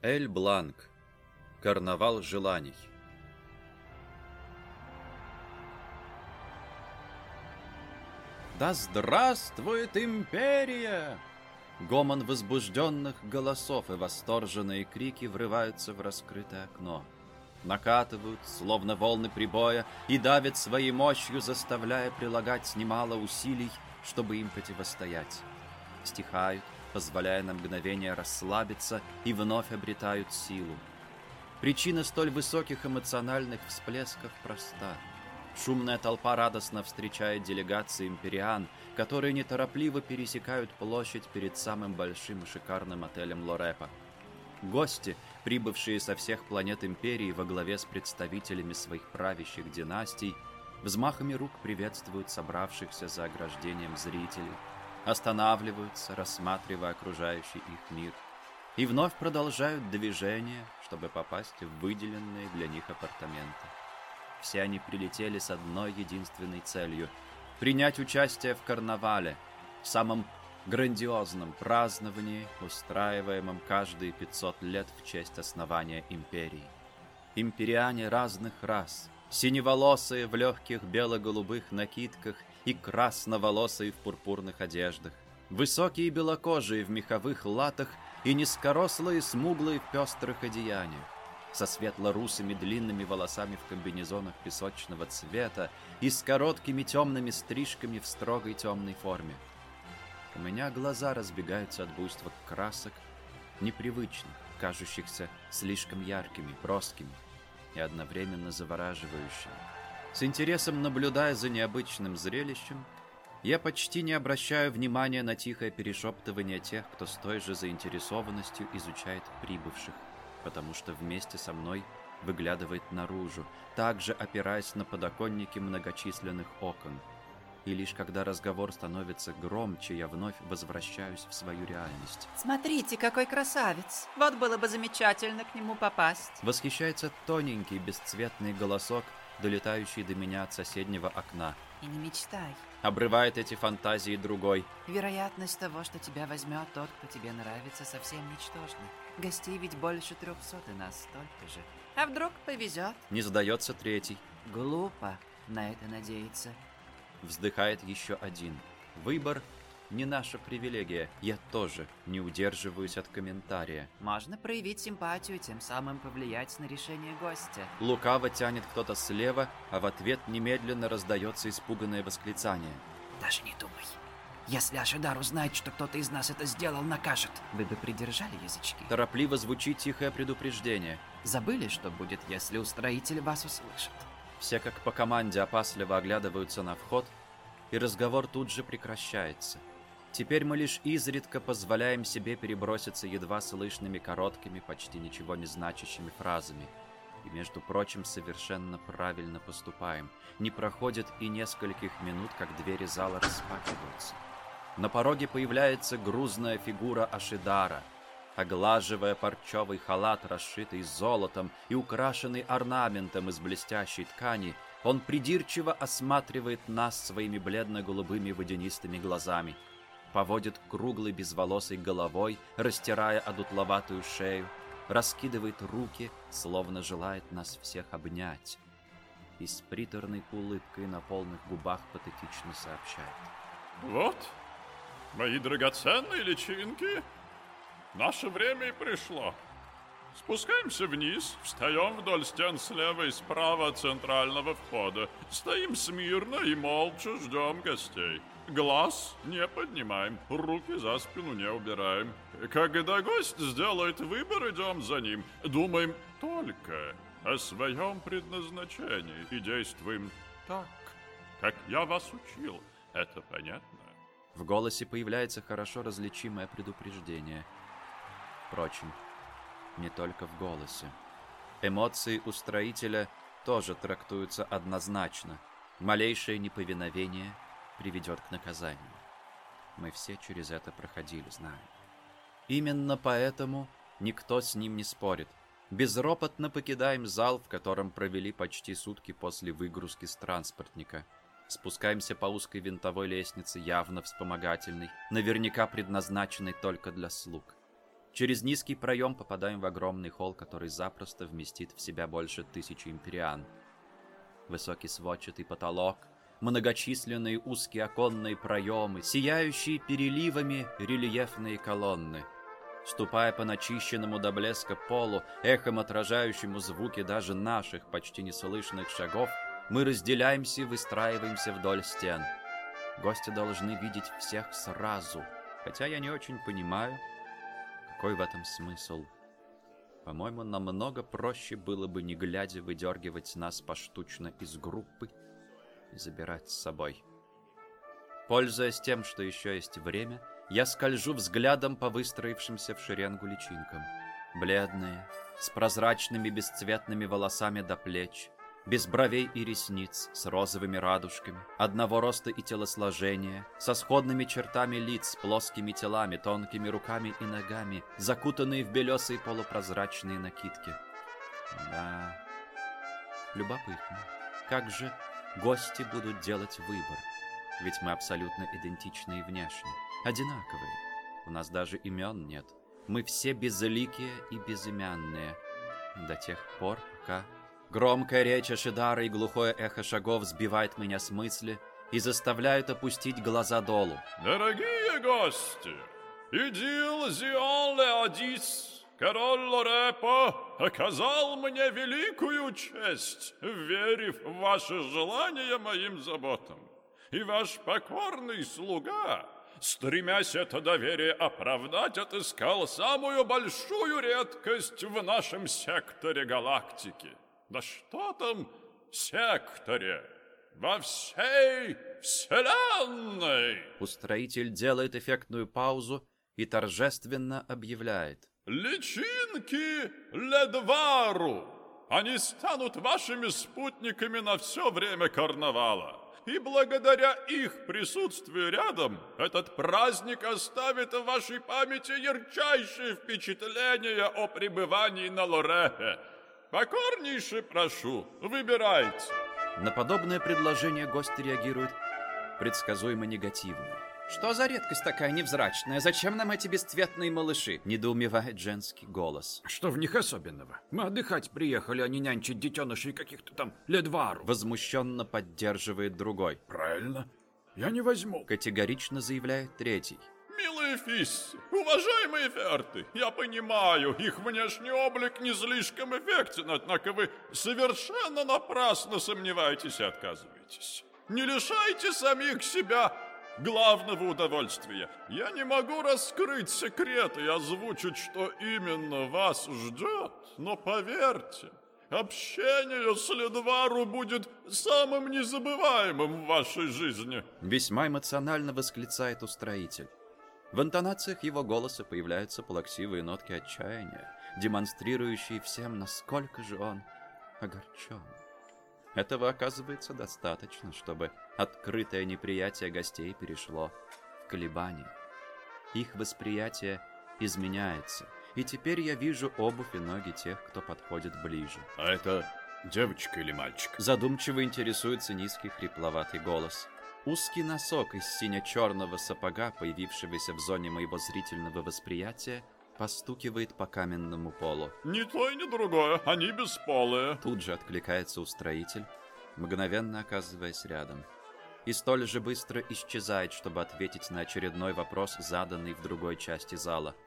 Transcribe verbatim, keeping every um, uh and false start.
Эль Бланк. Карнавал желаний. Да здравствует империя! Гомон возбужденных голосов и восторженные крики врываются в раскрытое окно. Накатывают, словно волны прибоя, и давят своей мощью, заставляя прилагать немало усилий, чтобы им противостоять. Стихают, позволяя на мгновение расслабиться, и вновь обретают силу. Причина столь высоких эмоциональных всплесков проста. Шумная толпа радостно встречает делегации империан, которые неторопливо пересекают площадь перед самым большим и шикарным отелем Лорепа. Гости, прибывшие со всех планет империи во главе с представителями своих правящих династий, взмахами рук приветствуют собравшихся за ограждением зрителей, останавливаются, рассматривая окружающий их мир, и вновь продолжают движение, чтобы попасть в выделенные для них апартаменты. Все они прилетели с одной единственной целью – принять участие в карнавале, в самом грандиозном праздновании, устраиваемом каждые пятьсот лет в честь основания империи. Империане разных рас, синеволосые в легких бело-голубых накидках и красноволосые в пурпурных одеждах, высокие белокожие в меховых латах и низкорослые смуглые в пестрых одеяниях, со светло-русыми длинными волосами в комбинезонах песочного цвета и с короткими темными стрижками в строгой темной форме. У меня глаза разбегаются от буйства красок, непривычных, кажущихся слишком яркими, броскими и одновременно завораживающими. С интересом наблюдая за необычным зрелищем, я почти не обращаю внимания на тихое перешептывание тех, кто с той же заинтересованностью изучает прибывших, потому что вместе со мной выглядывает наружу, также опираясь на подоконники многочисленных окон. И лишь когда разговор становится громче, я вновь возвращаюсь в свою реальность. Смотрите, какой красавец! Вот было бы замечательно к нему попасть. Восхищается тоненький бесцветный голосок, долетающий до меня от соседнего окна. И не мечтай. Обрывает эти фантазии другой. Вероятность того, что тебя возьмет тот, кто тебе нравится, совсем ничтожна. Гостей ведь больше трехсот, и нас столько же. А вдруг повезет? Не сдается третий. Глупо на это надеяться. Вздыхает еще один. Выбор не наша привилегия. Я тоже не удерживаюсь от комментария. Можно проявить симпатию, тем самым повлиять на решение гостя. Лукаво тянет кто-то слева, а в ответ немедленно раздается испуганное восклицание. Даже не думай. Если Ашидар узнает, что кто-то из нас это сделал, накажет. Вы бы придержали язычки. Торопливо звучит тихое предупреждение. Забыли, что будет, если устроитель вас услышит? Все как по команде опасливо оглядываются на вход, и разговор тут же прекращается. Теперь мы лишь изредка позволяем себе переброситься едва слышными короткими, почти ничего не значащими фразами. И, между прочим, совершенно правильно поступаем. Не проходит и нескольких минут, как двери зала распахиваются. На пороге появляется грузная фигура Ашидара. Оглаживая парчевый халат, расшитый золотом и украшенный орнаментом из блестящей ткани, он придирчиво осматривает нас своими бледно-голубыми водянистыми глазами, поводит круглой безволосой головой, растирая одутловатую шею, раскидывает руки, словно желает нас всех обнять, и с приторной улыбкой на полных губах патетично сообщает. Вот, мои драгоценные личинки, наше время и пришло. Спускаемся вниз, встаем вдоль стен слева и справа от центрального входа. Стоим смирно и молча ждем гостей. Глаз не поднимаем, руки за спину не убираем. Когда гость сделает выбор, идем за ним. Думаем только о своем предназначении и действуем так, как я вас учил. Это понятно? В голосе появляется хорошо различимое предупреждение. Впрочем, не только в голосе. Эмоции у строителя тоже трактуются однозначно. Малейшее неповиновение приведет к наказанию. Мы все через это проходили, знаем. Именно поэтому никто с ним не спорит. Безропотно покидаем зал, в котором провели почти сутки после выгрузки с транспортника. Спускаемся по узкой винтовой лестнице, явно вспомогательной, наверняка предназначенной только для слуг. Через низкий проем попадаем в огромный холл, который запросто вместит в себя больше тысячи империан. Высокий сводчатый потолок, многочисленные узкие оконные проемы, сияющие переливами рельефные колонны. Ступая по начищенному до блеска полу, эхом отражающему звуки даже наших почти неслышных шагов, мы разделяемся и выстраиваемся вдоль стен. Гости должны видеть всех сразу, хотя я не очень понимаю, какой в этом смысл. По-моему, намного проще было бы, не глядя, выдергивать нас поштучно из группы и забирать с собой. Пользуясь тем, что еще есть время, я скольжу взглядом по выстроившимся в шеренгу личинкам. Бледные, с прозрачными бесцветными волосами до плеч, без бровей и ресниц, с розовыми радужками, одного роста и телосложения, со сходными чертами лиц, плоскими телами, тонкими руками и ногами, закутанные в белесые полупрозрачные накидки. Да, любопытно. Как же гости будут делать выбор? Ведь мы абсолютно идентичны и внешне, одинаковые. У нас даже имен нет. Мы все безликие и безымянные. До тех пор, пока... Громкая речь Ашидара и глухое эхо шагов сбивает меня с мысли и заставляют опустить глаза долу. Дорогие гости, Идил Зион Леодис, король Лорепо, оказал мне великую честь, верив в ваше желание моим заботам. И ваш покорный слуга, стремясь это доверие оправдать, отыскал самую большую редкость в нашем секторе галактики. Да что там секторе? Во всей вселенной! Устроитель делает эффектную паузу и торжественно объявляет. Личинки Ледвару! Они станут вашими спутниками на все время карнавала. И благодаря их присутствию рядом, этот праздник оставит в вашей памяти ярчайшие впечатления о пребывании на Лорепе. Покорнейше прошу, выбирайте. На подобное предложение гости реагируют предсказуемо негативно. Что за редкость такая невзрачная? Зачем нам эти бесцветные малыши? Недоумевает женский голос. Что в них особенного? Мы отдыхать приехали, а не нянчить детенышей каких-то там Ледвару. Возмущенно поддерживает другой. Правильно. Я не возьму. Категорично заявляет третий. Милые Фисси, уважаемые Ферты, я понимаю, их внешний облик не слишком эффектен, однако вы совершенно напрасно сомневаетесь и отказываетесь. Не лишайте самих себя главного удовольствия. Я не могу раскрыть секрет и озвучить, что именно вас ждет, но поверьте, общение с Ледвару будет самым незабываемым в вашей жизни. Весьма эмоционально восклицает устроитель. В интонациях его голоса появляются плаксивые нотки отчаяния, демонстрирующие всем, насколько же он огорчен. Этого оказывается достаточно, чтобы открытое неприятие гостей перешло в колебания. Их восприятие изменяется, и теперь я вижу обувь и ноги тех, кто подходит ближе. А это девочка или мальчик? Задумчиво интересуется низкий хрипловатый голос. Узкий носок из сине-черного сапога, появившегося в зоне моего зрительного восприятия, постукивает по каменному полу. Ни то и ни другое, они бесполые. Тут же откликается устроитель, мгновенно оказываясь рядом. И столь же быстро исчезает, чтобы ответить на очередной вопрос, заданный в другой части зала.